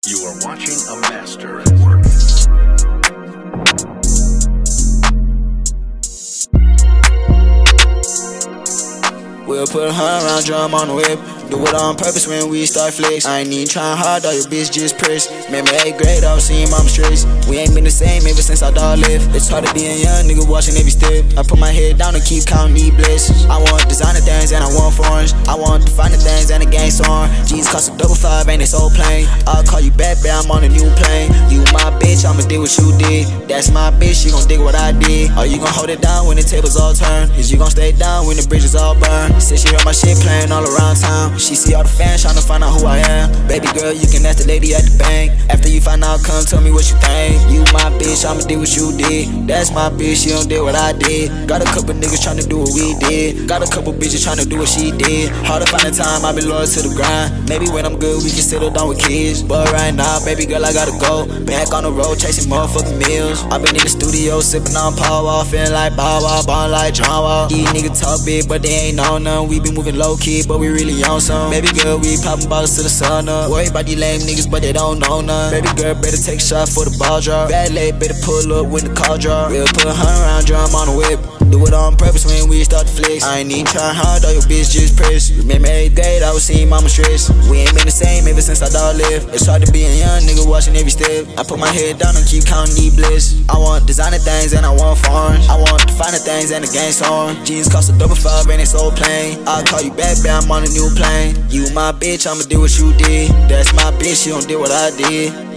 You are watching a master at work. We'll put a 100-round drum on the whip. Do it on purpose when we start flex. I ain't even trying hard, all your bitch just press. Remember 8th grade, I was seeing mama stress. We ain't been the same ever since our dog left. It's hard to be a young nigga watching every step. I put my head down and keep counting these blessings. I want designer things and I want foreigns. I want defining things and the gang song. G's cost a $5, ain't it so plain? I'll call you back, babe, I'm on a new plane. You my bitch, I'ma do what you did. That's my bitch, she gon' dig what I did. Are you gon' hold it down when the tables all turn? Is you gon' stay down when the bridges all burn? Said she heard my shit playing all around town. She see all the fans tryna find out who I am. Baby girl, you can ask the lady at the bank. After you find out, come tell me what you think. You my bitch, I'ma do what you did. That's my bitch, she don't do what I did. Got a couple niggas tryna do what we did. Got a couple bitches tryna do what she did. Hard to find the time, I be loyal to the grind. Maybe when I'm good, we can settle down with kids. But right now, baby girl, I gotta go. Back on the road, chasing motherfucking meals. I been in the studio, sipping on power, feeling like Bow Wow, ballin' like John Wall. These niggas talk big, but they ain't on none. We be moving low key, but we really on some. Baby girl, we poppin' bottles to the sun up. Worry about these lame niggas, but they don't know none. Baby girl, better take a shot for the ball drop. Valet, better pull up when the call drop. We'll put a 100-round drum on the whip. Do it on purpose when we start to flex. I ain't even trying hard, all your bitch just press. Remember 8th grade, I was seeing mama stress. We ain't been the same ever since our dog left. It's hard to be a young nigga watching every step. I put my head down and keep counting these blessings. I want designer things and I want foreigns. I want defining things and the gang song. Jeans cost a $5 and it's so plain. I'll call you back, babe, I'm on a new plane. You my bitch, I'ma do what you did. That's my bitch, she don't do what I did.